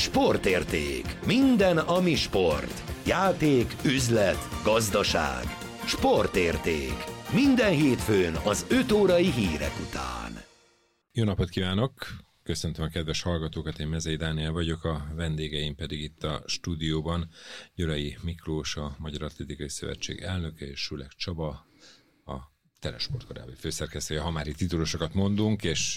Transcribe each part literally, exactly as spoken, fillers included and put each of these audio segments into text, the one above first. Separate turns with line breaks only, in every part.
Sportérték. Minden, ami sport. Játék, üzlet, gazdaság. Sportérték. Minden hétfőn az öt órai hírek után.
Jó napot kívánok! Köszöntöm a kedves hallgatókat, én Mezei Dániel vagyok, a vendégeim pedig itt a stúdióban Gyurai Miklós, a Magyar Atlétikai Szövetség elnöke, és Sulek Csaba, a Telesport korábbi főszerkesztője, ha már itt titulosokat mondunk, és,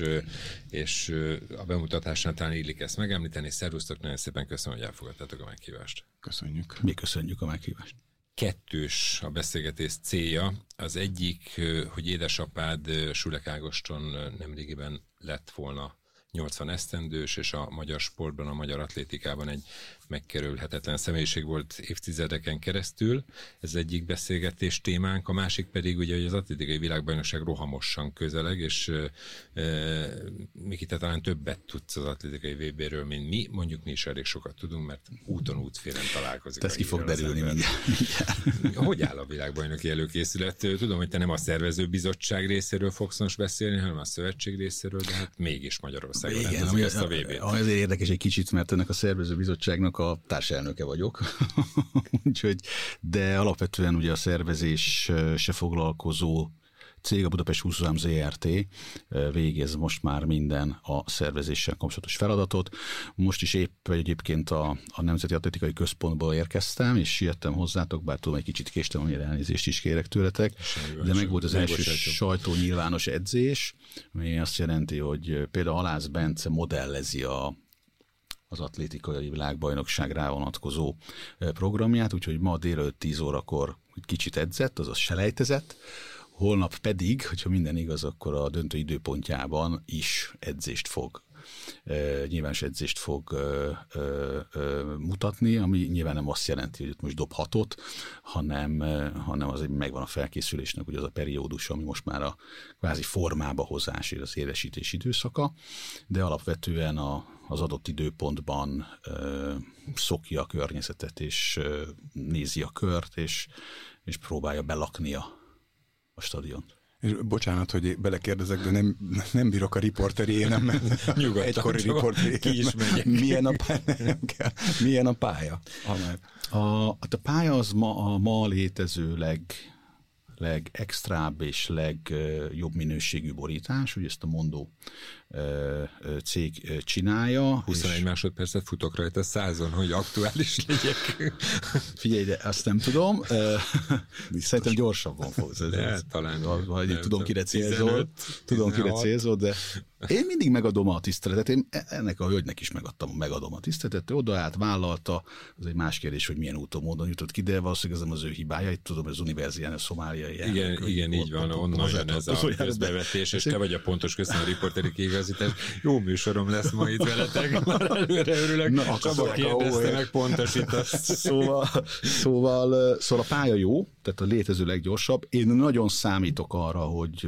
és a bemutatásnál talán illik ezt megemlíteni. Szervusztok, nagyon szépen köszönöm, hogy elfogadtátok a meghívást.
Köszönjük.
Mi köszönjük a meghívást.
Kettős a beszélgetés célja. Az egyik, hogy édesapád Sulek Ágoston nemrégiben lett volna nyolcvan esztendős, és a magyar sportban, a magyar atlétikában egy megkerülhetetlen személyiség volt évtizedeken keresztül. Ez egyik beszélgetés témánk, a másik pedig ugye, hogy az atlétikai világbajnokság rohamosan közeleg, és e, Miki, te talán többet tudsz az atlétikai vé béről, mint mi. Mondjuk mi is elég sokat tudunk, mert úton útfélen találkozik.
Ez ki fog derülni mindjárt.
Hogy áll a világbajnoki előkészület? Tudom, hogy te nem a szervezőbizottság részéről fogsz most beszélni, hanem a szövetség részéről, de hát mégis Magyarországon rendezik ezt a vé bét.
Azért érdekes egy kicsit, mert ennek a szervezőbizottságnak a társelnöke vagyok, úgyhogy, de alapvetően ugye a szervezés se foglalkozó cég, a Budapest huszonhárom zé er té végez most már minden a szervezéssel kapcsolatos feladatot. Most is épp egyébként a, a Nemzeti Atlétikai Központból érkeztem, és siettem hozzátok, bár tudom, egy kicsit késtem, amire elnézést is kérek tőletek, de meg volt az első sajtó nyilvános edzés, ami azt jelenti, hogy például Halász Bence modellezi a az atlétikai világbajnokságra vonatkozó programját, úgyhogy ma délelőtt tíz órakor kicsit edzett, azaz selejtezett, holnap pedig, hogyha minden igaz, akkor a döntő időpontjában is edzést fog, e, nyilvános edzést fog e, e, e, mutatni, ami nyilván nem azt jelenti, hogy ott most dob hatot, hanem, e, hanem azért megvan a felkészülésnek ugye az a periódus, ami most már a kvázi formába hozás, az édesítés időszaka, de alapvetően a az adott időpontban ö, szokja a környezetet, és ö, nézi a kört, és, és próbálja belakni a, a stadiont.
És bocsánat, hogy belekérdezek, de nem, nem bírok a riporteri élemmel.
Nyugodtan,
egykori riporteri
ki is megyek.
Milyen a pálya? Nem kell. Milyen a pálya?
A, a pálya az ma, a ma létező leg... legextrább és legjobb minőségű borítás, ugye ezt a Mondó cég csinálja.
huszonegy másodpercet futok rajta százon, hogy aktuális legyek.
Figyelj, de azt nem tudom. Szerintem gyorsabban fogsz.
De, talán.
Vagy nem, tudom, kire célzol. Tudom, kire célzol, de én mindig megadom a tiszteletet. Én ennek a hölgynek is megadtam, megadom a tiszteletet. Ő odaállt, vállalta. Az egy más kérdés, hogy milyen úton, módon jutott ki, de valószínűleg ez nem az ő hibája. Itt tudom, az Universián, szomáliai
elnök. Igen, igen, így van, onnan jön ez a közbevetés, és te vagy a pontos, köszönöm a riporteri kiigazítás. Jó műsorom lesz ma itt veletek, már előre örülök. Na, Csaba kérdezte meg, pontosítasz.
Szóval, szóval, szóval a pálya jó, tehát a létező leggyorsabb. Én nagyon számítok arra, hogy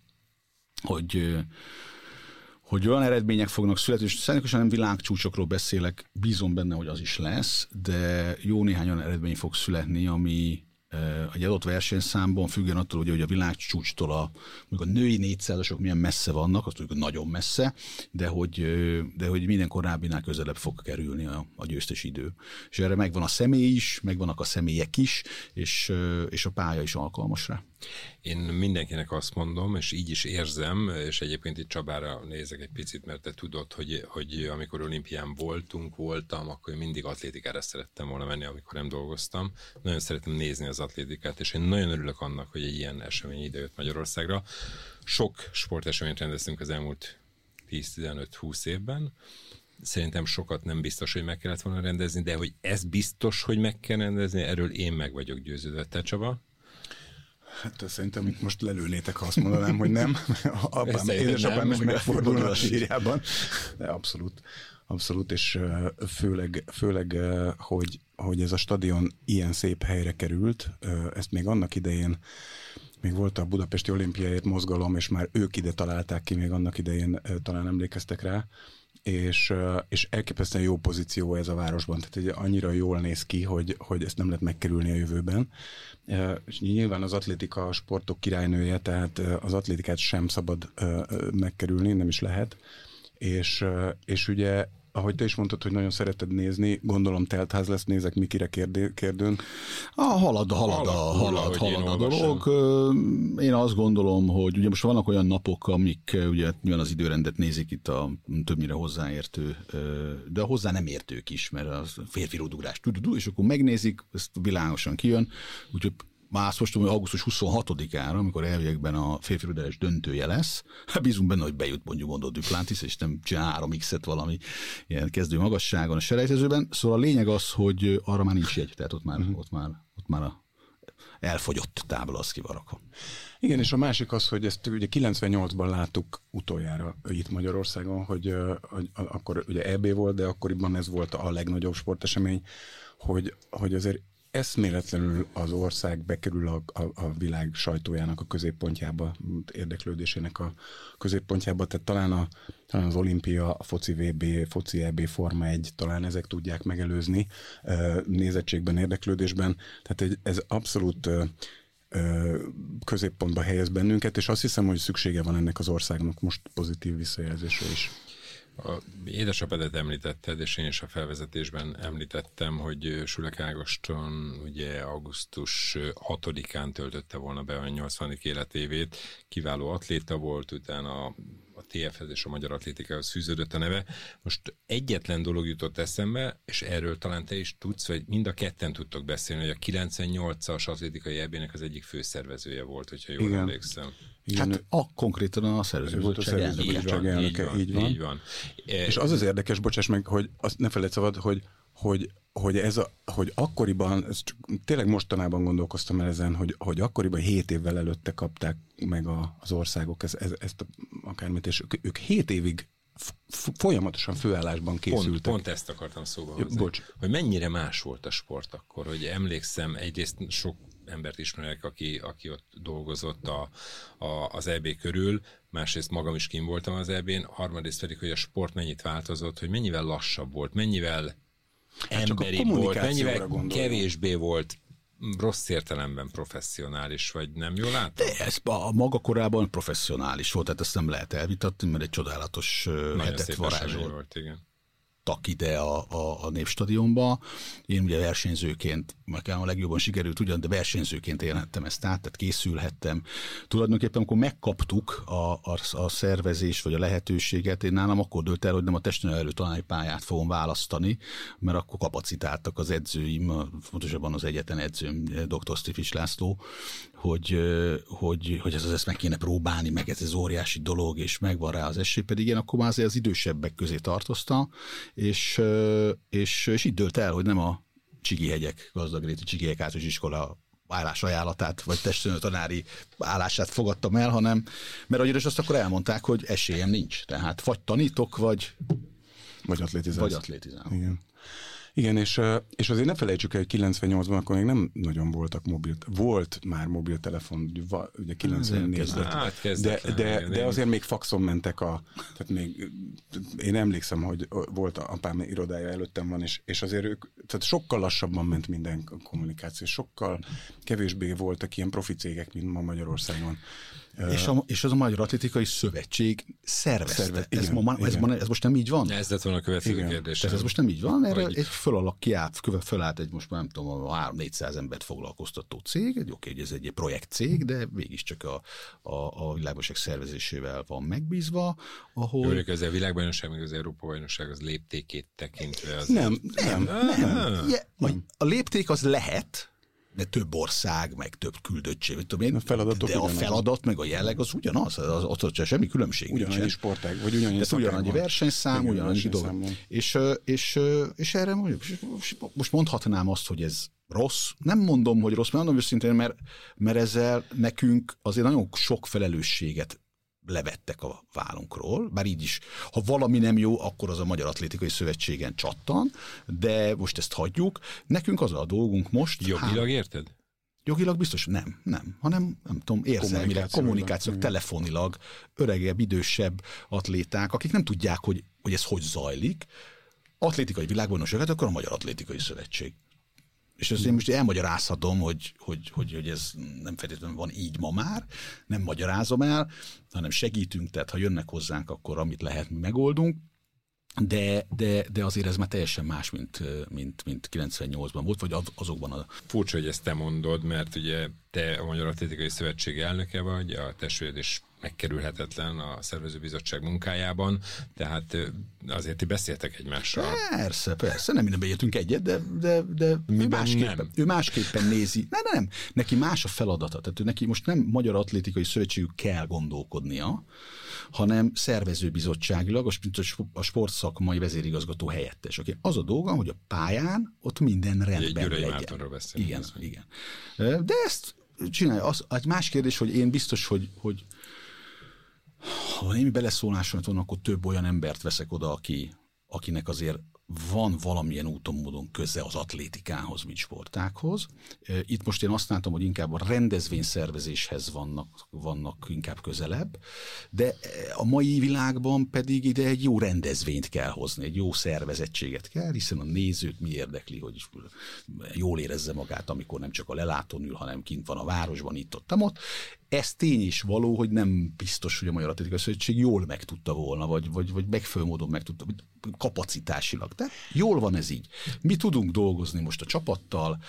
hogy hogy olyan eredmények fognak születni, és szándékosan nem világcsúcsokról beszélek, bízom benne, hogy az is lesz, de jó néhány olyan eredmény fog születni, ami egy adott versenyszámban függően attól, hogy a világcsúcstól a, a női négyszázasok milyen messze vannak, azt tudjuk, hogy nagyon messze, de hogy, de hogy minden korábbinál közelebb fog kerülni a, a győztes idő. És erre megvan a személy is, megvannak a személyek is, és, és a pálya is alkalmas rá.
Én mindenkinek azt mondom, és így is érzem, és egyébként itt Csabára nézek egy picit, mert te tudod, hogy, hogy amikor olimpián voltunk, voltam, akkor én mindig atlétikára szerettem volna menni, amikor nem dolgoztam. Nagyon szeretem nézni az atlétikát, és én nagyon örülök annak, hogy egy ilyen esemény idejött Magyarországra. Sok sporteseményt rendeztünk az elmúlt tíz-tizenöt-húsz évben. Szerintem sokat nem biztos, hogy meg kellett volna rendezni, de hogy ez biztos, hogy meg kell rendezni, erről én meg vagyok győződve. Te, Csaba?
Hát szerintem itt most lelőnétek, ha azt mondanám, hogy nem. Apám, édesapám is megfordulna a sírjában. De abszolút, abszolút, és főleg, főleg hogy, hogy ez a stadion ilyen szép helyre került, ezt még annak idején, még volt a Budapesti Olimpiáért mozgalom, és már ők ide találták ki, még annak idején talán emlékeztek rá, és, és elképesztően jó pozíció ez a városban, tehát annyira jól néz ki, hogy, hogy ezt nem lehet megkerülni a jövőben. És nyilván az atlétika a sportok királynője, tehát az atlétikát sem szabad megkerülni, nem is lehet, és, és ugye ahogy te is mondtad, hogy nagyon szereted nézni, gondolom teltház lesz, nézek Mikire kérdő, kérdőn.
A halad, halad, halad, halad, halad a dolog. Én azt gondolom, hogy ugye most vannak olyan napok, amik ugye nyilván az időrendet nézik itt a többnyire hozzáértő, de a hozzá nem értők is, mert a férfi rúdugrás, és akkor megnézik, ezt világosan kijön, úgyhogy már azt most tudom, hogy augusztus huszonhatodikára, amikor elviekben a férfi rúdugrás döntője lesz, bízunk benne, hogy bejut mondjuk mondott Duplantis, és nem csinál három X-et valami ilyen kezdő magasságon a selejtezőben. Szóval a lényeg az, hogy arra már nincs jegy, tehát ott már, uh-huh. ott már, ott már a elfogyott tábla az kivarakva.
Igen, és a másik az, hogy ezt ugye kilencvennyolcban láttuk utoljára itt Magyarországon, hogy, hogy akkor ugye é bé volt, de akkoriban ez volt a legnagyobb sportesemény, hogy, hogy azért eszméletlenül az ország bekerül a, a, a világ sajtójának a középpontjába, érdeklődésének a középpontjába, tehát talán, a, talán az olimpia, a foci vé bé, foci é bé, Forma egy, talán ezek tudják megelőzni nézettségben, érdeklődésben, tehát ez abszolút középpontba helyez bennünket, és azt hiszem, hogy szüksége van ennek az országnak most pozitív visszajelzésre is.
A édesapedet említetted, és én is a felvezetésben említettem, hogy Sülek Ágoston ugye augusztus hatodikán töltötte volna be a nyolcvadik életévét, kiváló atléta volt, utána a té ef-hez és a Magyar Atlétikához fűződött a neve. Most egyetlen dolog jutott eszembe, és erről talán te is tudsz, vagy mind a ketten tudtok beszélni, hogy a kilencvennyolcas atlétikai é bének az egyik főszervezője volt, hogyha jól
Igen.
emlékszem.
Igen. Hát a konkrétan a szervezőbizottság
elnöke. Így van.
Így van.
És az az érdekes, bocsáss meg, hogy azt ne felejtsd szabad, hogy, hogy, hogy, ez a, hogy akkoriban, ez csak, tényleg mostanában gondolkoztam el ezen, hogy, hogy akkoriban hét évvel előtte kapták meg a, az országok ez, ez, ezt a, akármit, és ők, ők hét évig folyamatosan főállásban készültek.
Pont, pont ezt akartam szóba hozni. Bocs. Hogy mennyire más volt a sport akkor, hogy emlékszem, egyrészt sok embert ismerek, aki, aki ott dolgozott a, a, az é bé körül, másrészt magam is kint voltam az é bén, harmadrészt pedig, hogy a sport mennyit változott, hogy mennyivel lassabb volt, mennyivel hát emberibb volt, mennyivel gondolom. Kevésbé volt rossz értelemben professzionális, vagy nem jól látom?
De ez a maga korában professzionális volt, tehát ezt nem lehet elvitatni, mert egy csodálatos nagyon hetet varázsolt. Tak ide a, a, a Népstadionba. Én ugye versenyzőként, nekem a legjobban sikerült ugyan, de versenyzőként élhettem ezt át, tehát készülhettem. Tulajdonképpen, amikor megkaptuk a, a, a szervezést, vagy a lehetőséget, én nálam akkor dőlt el, hogy nem a testnevelő tanári pályát fogom választani, mert akkor kapacitáltak az edzőim, fontosabban az egyetlen edzőm, dr. Sztifis László, hogy, hogy, hogy ez az ezt meg kéne próbálni, meg ez az óriási dolog, és megvan rá az esély, pedig én akkor már azért az idősebbek közé tartoztam, és, és, és így dőlt el, hogy nem a Csigihegyek, Gazdagréti Csigihegyek általános iskola állásajánlatát, vagy testnevelő tanári állását fogadtam el, hanem, mert ahogy azt akkor elmondták, hogy esélyem nincs. Tehát vagy tanítok, vagy,
vagy atlétizálsz.
Vagy atlétizálok.
Igen. Igen, és, és azért ne felejtsük el, hogy kilencvennyolcban akkor még nem nagyon voltak mobil, volt már mobiltelefon, ugye kilencvennégyben, de, de, de azért még faxon mentek a, tehát még én emlékszem, hogy volt a apám irodája előttem van, és, és azért ők, tehát sokkal lassabban ment minden kommunikáció, sokkal kevésbé voltak ilyen profi cégek, mint ma Magyarországon.
És, a, és az a Magyar Atlétikai Szövetség szervezte. Szerve, igen, ez, ma, ez, ma, ez most nem így van?
Ez lett volna a következő kérdés.
Tehát ez most nem így van, erre egy fölalak kiállt, fölállt egy most már nem tudom, a három-négyszáz embert foglalkoztató cég, egy oké, hogy ez egy projektcég, de végig csak a, a, a világbajnokság szervezésével van megbízva, ahol...
Jó, hogy ez a világbajnokság, meg az Európa-bajnokság az léptékét tekintve az...
Nem, nem, nem. nem. nem. A lépték az lehet, de több ország, meg több küldöttség, tudom én, a de a feladat, meg a jelleg az ugyanaz, az, ott, ott semmi különbség
ugyanannyi
nincsen.
sportág, vagy ugyanannyi
szakában. Ugyanannyi versenyszám, igen, ugyanannyi dolog. És, és, és erre mondjuk, most mondhatnám azt, hogy ez rossz. Nem mondom, hogy rossz, mert mondom őszintén, mert, mert ezzel nekünk azért nagyon sok felelősséget levettek a vállunkról, bár így is, ha valami nem jó, akkor az a Magyar Atlétikai Szövetségen csattan, de most ezt hagyjuk. Nekünk az a dolgunk most...
Jogilag érted?
Jogilag biztos nem, nem, hanem nem tudom, érzelmileg, kommunikációk, telefonilag, öregebb, idősebb atléták, akik nem tudják, hogy, hogy ez hogy zajlik. Atlétikai világbajnokság, akkor a Magyar Atlétikai Szövetség. És ezt én most elmagyarázhatom, hogy, hogy, hogy, hogy ez nem feltétlenül van így ma már, nem magyarázom el, hanem segítünk, tehát ha jönnek hozzánk, akkor amit lehet, mi megoldunk. De, de, de azért ez már teljesen más, mint, mint, mint kilencvennyolcban volt, vagy azokban a...
Furcsa, hogy ezt te mondod, mert ugye te a Magyar Atlétikai Szövetség elnöke vagy, a testvéred is megkerülhetetlen a szervezőbizottság munkájában, tehát azért ti beszéltek egymással.
Persze, persze, nem mindenben értünk egyet, de, de, de ő, másképpen, ő másképpen nézi. Nem, nem, nem, neki más a feladata, tehát ő neki most nem Magyar Atlétikai Szövetségük kell gondolkodnia, hanem szervezőbizottságilag a sportszakmai vezérigazgató helyettes. Okay? Az a dolga, hogy a pályán ott minden rendben
Gyurei
legyen.
Beszélni,
igen, igen. De ezt csinálja. Az, egy más kérdés, hogy én biztos, hogy, hogy ha én beleszólásomat van, akkor több olyan embert veszek oda, aki, akinek azért van valamilyen úton, módon köze az atlétikához, mint sportákhoz. Itt most én azt látom, hogy inkább a rendezvényszervezéshez vannak, vannak inkább közelebb, de a mai világban pedig ide egy jó rendezvényt kell hozni, egy jó szervezettséget kell, hiszen a nézőt mi érdekli, hogy jól érezze magát, amikor nem csak a lelátón ül, hanem kint van a városban, itt ott, ott. Ez tény is való, hogy nem biztos, hogy a Magyar Atlétikai Szövetség jól meg tudta volna, vagy, vagy, vagy megfelelő módon meg tudta, kapacitásilag. De jól van ez így. Mi tudunk dolgozni most a csapattal,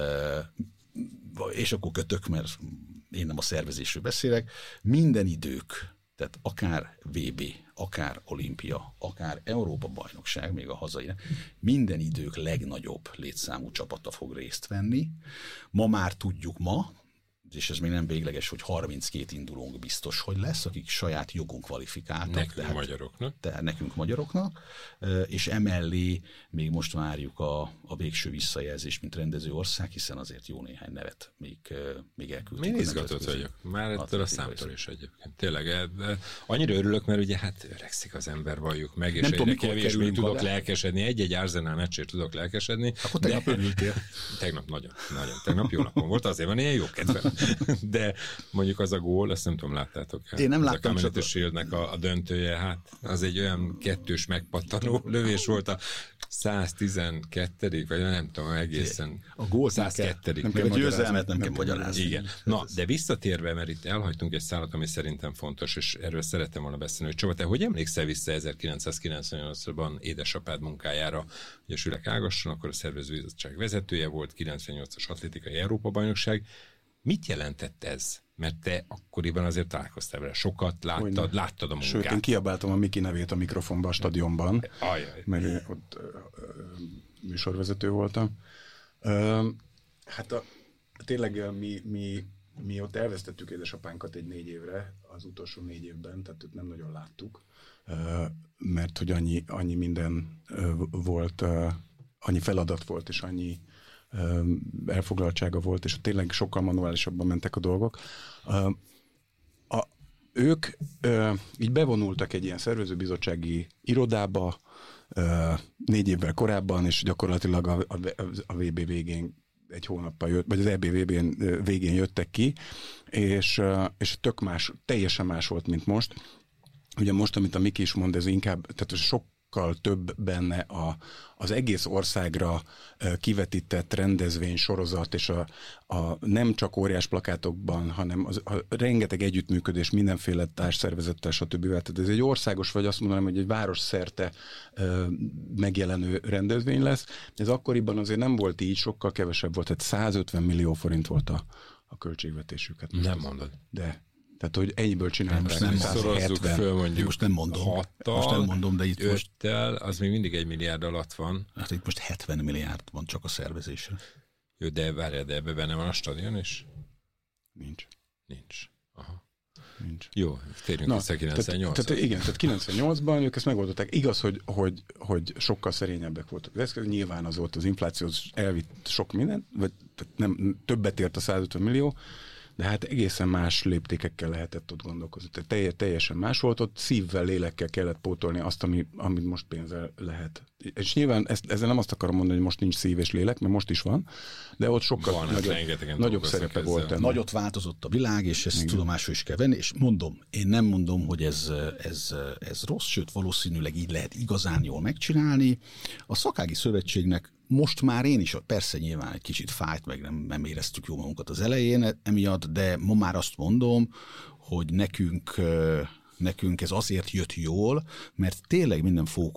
és akkor kötök, mert én nem a szervezésről beszélek, minden idők, tehát akár vé bé, akár olimpia, akár Európa-bajnokság, még a hazai, minden idők legnagyobb létszámú csapata fog részt venni. Ma már tudjuk ma, és ez még nem végleges, hogy harminckét indulónk biztos, hogy lesz, akik saját jogon kvalifikáltak.
Nekünk
tehát,
magyaroknak.
Tehát nekünk magyaroknak, és emellé még most várjuk a, a végső visszajelzést, mint rendező ország, hiszen azért jó néhány nevet még, még elküldtük.
Én izgatott vagyok. Már ettől a számtól is egyébként. Tényleg, annyira örülök, mert ugye hát öregszik az ember, valljuk meg, és nem egyre kevésbé tudok lelkesedni. Egy-egy Arsenal meccsért tudok lelkesedni.
Akkor tegnap örültél.
Tegnap nagyon, nagyon. Tegnap jó napon volt, azért van ilyen jó kedvem. De mondjuk az a gól, ezt nem tudom, láttátok el.
Én nem
az
láttam.
A Community Shieldnek a, a döntője, hát az egy olyan kettős megpattanó lövés volt a száztizenkettedik vagy nem tudom, egészen
a gól
százkettő
Nem kell a győzelmet nem kell magyarázni.
Igen. Na, de visszatérve, mert itt elhagytunk egy szállat, ami szerintem fontos, és erről szerettem volna beszélni, hogy Csaba, te hogy emlékszel vissza ezerkilencszázkilencvennyolcban édesapád munkájára, ugye Sülek Ágoston, akkor a szervezőbizottság vezetője volt, kilencvennyolcas atlétikai Európa-bajnokság. Mit jelentett ez? Mert te akkoriban azért találkoztál vele. Sokat láttad, Hogyne. láttad a munkát.
Sőt, én kiabáltam a Miki nevét a mikrofonba a stadionban,
Ajaj.
mert én ott ö, ö, műsorvezető voltam. Ö, hát a, tényleg mi, mi, mi ott elvesztettük édesapánkat egy négy évre, az utolsó négy évben, tehát őt nem nagyon láttuk, ö, mert hogy annyi, annyi minden ö, volt, ö, annyi feladat volt, és annyi elfoglaltsága volt, és tényleg sokkal manuálisabban mentek a dolgok. A, ők így bevonultak egy ilyen szervezőbizottsági irodába négy évvel korábban, és gyakorlatilag a, a, a vé bé végén egy hónappal jött, vagy az é bé vé bén végén jöttek ki, és, és tök más, teljesen más volt, mint most. Ugye most, amit a Miki is mond, ez inkább, tehát sok több benne a, az egész országra kivetített rendezvény sorozat, és a, a nem csak óriás plakátokban, hanem az, a rengeteg együttműködés mindenféle társszervezettel, stb. Tehát ez egy országos, vagy azt mondanám, hogy egy város szerte ö, megjelenő rendezvény lesz. Ez akkoriban azért nem volt így, sokkal kevesebb volt, tehát százötven millió forint volt a, a költségvetésüket.
Nem mondod.
De tehát, hogy ennyiből csinálták.
Most nem
szorozzuk föl, mondjuk
most nem mondom.
hattal,
most nem mondom, de itt most...
öttel, az még mindig egy milliárd alatt van.
Hát itt most hetven milliárd van csak a szervezésre.
Jó, de várjál, de ebben benne van a stadion is?
Nincs.
Nincs. Aha.
Nincs.
Jó, térjünk vissza kilencvennyolcra.
Tehát, igen, tehát kilencvennyolcban ők ezt megoldották. Igaz, hogy, hogy, hogy sokkal szerényebbek voltak. Ez nyilván az volt az infláció, az elvitt sok mindent, vagy nem, többet ért a százötven millió, de hát egészen más léptékekkel lehetett ott gondolkozni. Tehát teljesen más volt, ott szívvel, lélekkel kellett pótolni azt, ami, amit most pénzzel lehet. És nyilván ezt, ezzel nem azt akarom mondani, hogy most nincs szív és lélek, mert most is van, de ott sokkal van, nagyobb, nagyobb szerepe ezzel. volt. Ennek.
Nagyot változott a világ, és ezt tudomásul is kell venni, és mondom, én nem mondom, hogy ez, ez, ez rossz, sőt valószínűleg így lehet igazán jól megcsinálni. A szakági szövetségnek most már én is, persze nyilván egy kicsit fájt, meg nem, nem éreztük jó magunkat az elején emiatt, de ma már azt mondom, hogy nekünk, nekünk ez azért jött jól, mert tényleg minden fókuszt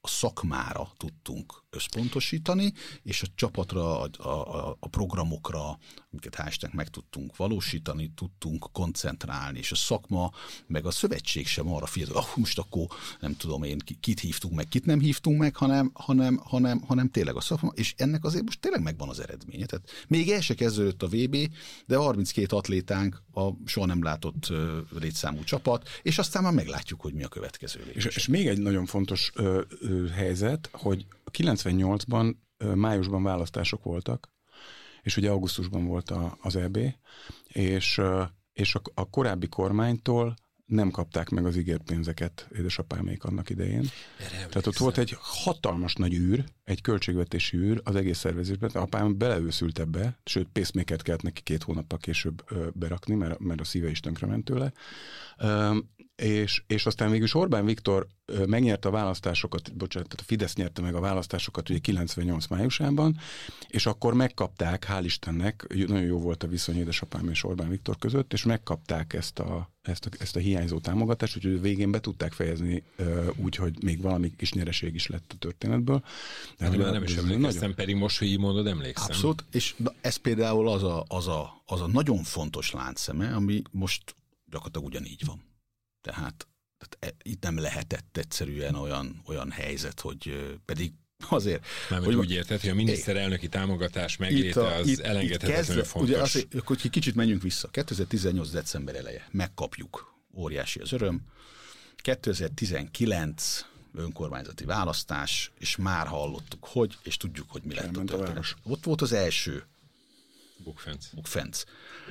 a szakmára tudtunk összpontosítani, és a csapatra, a, a, a programokra, amiket hál' Istennek meg tudtunk valósítani, tudtunk koncentrálni, és a szakma, meg a szövetség sem arra figyelt, hogy ah, most akkor nem tudom én, kit hívtunk meg, kit nem hívtunk meg, hanem, hanem, hanem, hanem tényleg a szakma, és ennek azért most tényleg megvan az eredménye. Tehát még el se kezdődött a vé bé, de harminckét atlétánk a soha nem látott uh, létszámú csapat, és aztán már meglátjuk, hogy mi a következő lépés.
És, és még egy nagyon fontos ö, ö, helyzet, hogy kilencvennyolcban ö, májusban választások voltak, és ugye augusztusban volt a, az é bé, és, ö, és a, a korábbi kormánytól nem kapták meg az ígért pénzeket édesapámék annak idején. Tehát ott volt egy hatalmas nagy űr, egy költségvetési űr az egész szervezésben. Apám beleőszült ebbe, sőt pacemaker-t kellett neki két hónappal később ö, berakni, mert, mert a szíve is tönkrement tőle. Ö, és, és aztán végülis Orbán Viktor ö, megnyerte a választásokat, bocsánat, tehát a Fidesz nyerte meg a választásokat ugye kilencvennyolc májusában, és akkor megkapták, hál' Istennek, nagyon jó volt a viszony édesapám és Orbán Viktor között, és megkapták ezt a, ezt a, ezt a hiányzó támogatást, úgyhogy végén be tudták fejezni ö, úgy, hogy még valami kis nyereség is lett a történetből.
De hát, nem is emlékeztem, nagyon... pedig most, hogy így mondod, emlékszem.
Abszolút, és ez például az a, az, a, az a nagyon fontos láncszeme, ami most gyakorlatilag ugyanígy van. Tehát, tehát itt nem lehetett egyszerűen olyan, olyan helyzet, hogy pedig azért...
Nem, hogy úgy érted, hogy a miniszterelnöki támogatás megléte az itt, elengedhetetlenül fontos.
Ugye azért, hogy kicsit menjünk vissza. kétezer-tizennyolc december eleje, megkapjuk, óriási az öröm. kétezer-tizenkilenc önkormányzati választás, és már hallottuk, hogy, és tudjuk, hogy mi lett a történet. Ott volt az első
bukfenc.
bukfenc.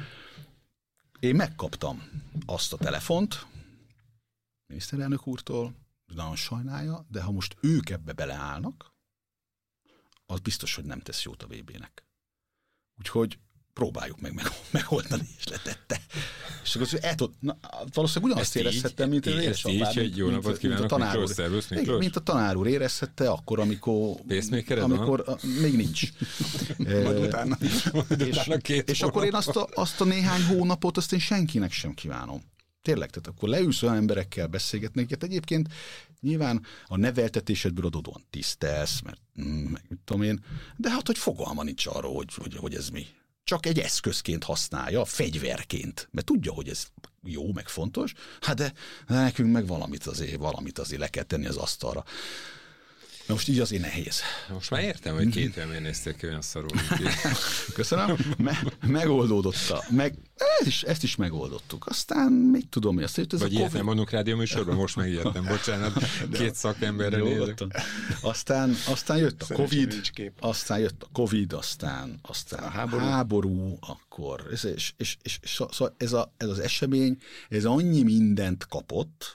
Én megkaptam azt a telefont miniszterelnök úrtól, nagyon sajnálja, de ha most ők ebbe beleállnak, az biztos, hogy nem tesz jót a vé bének. Úgyhogy próbáljuk meg megoldani, és letette. És akkor el tud, na, valószínűleg ugyanazt érezhettem, mint az édesapám.
Így, jó napot kívánok, Miklós, szervusz, Miklós.
Mint a tanár úr érezhette akkor, amikor, amikor a, még nincs.
utána.
és, és akkor én azt a, azt a néhány hónapot, azt én senkinek sem kívánom. Tényleg, tehát akkor leülsz olyan emberekkel beszélgetni, akiket egyébként nyilván a neveltetésedből adódóan tisztelsz, mert mm, meg mit tudom én, de hát, hogy fogalma nincs arról, hogy, hogy, hogy ez mi. Csak egy eszközként használja, fegyverként, mert tudja, hogy ez jó, meg fontos, hát de, de nekünk meg valamit azért, valamit azért le kell tenni az asztalra. Na most így azért nehéz.
Most már értem, hogy két elmén néztél ki olyan szarul.
Köszönöm. Me- megoldódott a... Meg, ez is, ezt is megoldottuk. Aztán még tudom, hogy azt jött ez
Vagy
a
ilyet nem mondunk rádióműsorban, most megijedtem, bocsánat. Két szakemberre nézek.
Aztán, aztán jött a Covid, aztán jött a Covid, aztán, aztán a háború, háború akkor. És, és, és, és, és szóval ez, a, ez az esemény, ez annyi mindent kapott,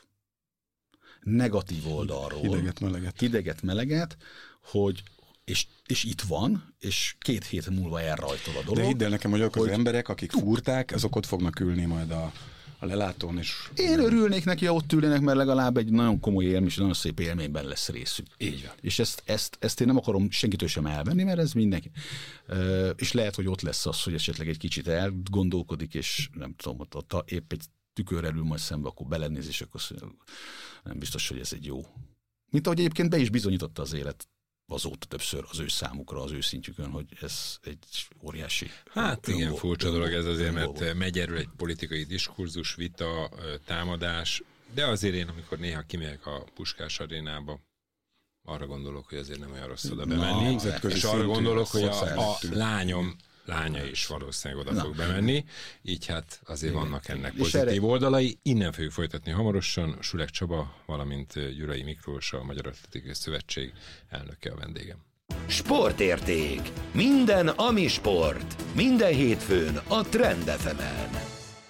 negatív oldalról.
Hideget, meleget.
Hideget, meleget, hogy és, és itt van, és két hét múlva elrajtol a dolog.
De hidd el nekem, hogy azok az emberek, akik fúrták, azok ott fognak ülni majd a, a lelátón. És
én örülnék neki, ha ott ülnének, mert legalább egy nagyon komoly élmény, és nagyon szép élményben lesz részük.
Így van.
És ezt, ezt, ezt én nem akarom senkitől sem elvenni, mert ez mindenki. Uh, és lehet, hogy ott lesz az, hogy esetleg egy kicsit elgondolkodik, és nem tudom, ott, ott épp egy tükör elül majd szembe, akkor belenéz, és akkor nem biztos, hogy ez egy jó. Mint ahogy egyébként be is bizonyította az élet azóta többször az ő számukra, az ő szintjükön, hogy ez egy óriási...
Hát igen, öngol, furcsa dolog ez azért, mert öngol. Megy erről egy politikai diskurzus, vita, támadás, de azért én, amikor néha kimegyek a Puskás arénába, arra gondolok, hogy azért nem olyan rossz oda bemenni, Na, és arra gondolok, hogy a, a lányom lánya is valószínűleg oda Na. fog bemenni, így hát azért igen, vannak ennek pozitív erre... oldalai. Innen fogjuk folytatni hamarosan. Sulek Csaba, valamint Gyurai Miklós, a Magyar Atletikai Szövetség elnöke a vendégem.
Sportérték. Minden, ami sport. Minden hétfőn a Trend ef emen.